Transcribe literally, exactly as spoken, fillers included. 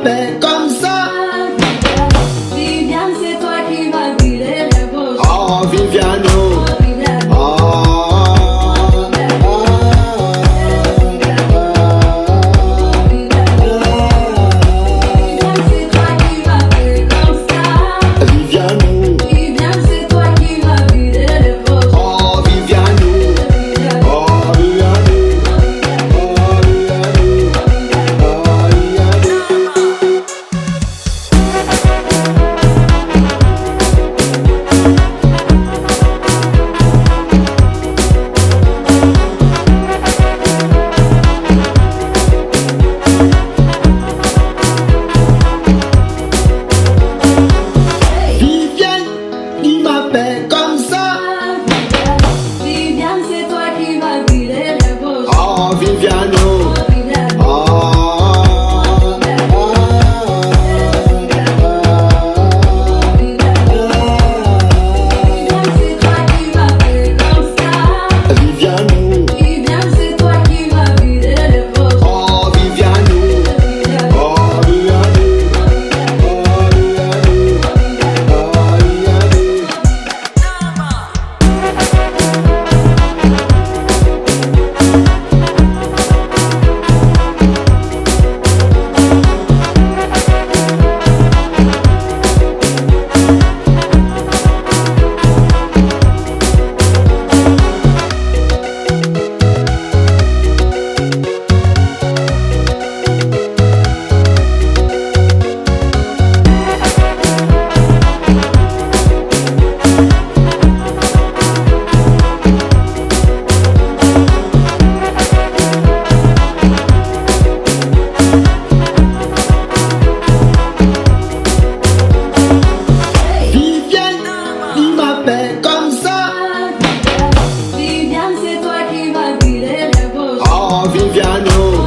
m'appelles comme ça. Viviane, c'est toi qui m'as brûlé les beaux. Oh Viviano. Comme ça. Viviane, c'est toi qui m'as brûlé les beaux. Oh Viviano. Comme ça. Viviane, c'est toi qui m'as brûlé les beaux. Oh Viviano.